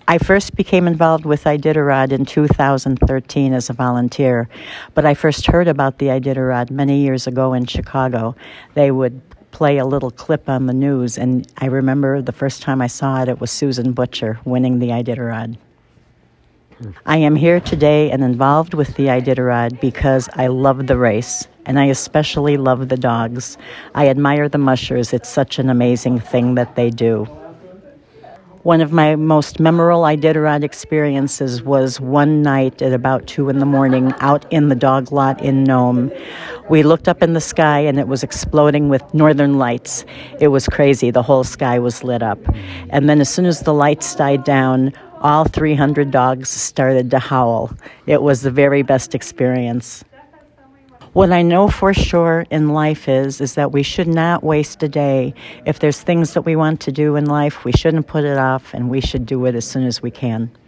I first became involved with Iditarod in 2013 as a volunteer, but I first heard about the Iditarod many years ago in Chicago. They would play a little clip on the news, and I remember the first time I saw it, it was Susan Butcher winning the Iditarod. I am here today and involved with the Iditarod because I love the race, and I especially love the dogs. I admire the mushers. It's such an amazing thing that they do. One of my most memorable Iditarod experiences was one night at about 2 a.m. out in the dog lot in Nome. We looked up in the sky and it was exploding with northern lights. It was crazy. The whole sky was lit up. And then as soon as the lights died down, all 300 dogs started to howl. It was the very best experience. What I know for sure in life is that we should not waste a day. If there's things that we want to do in life, we shouldn't put it off, and we should do it as soon as we can.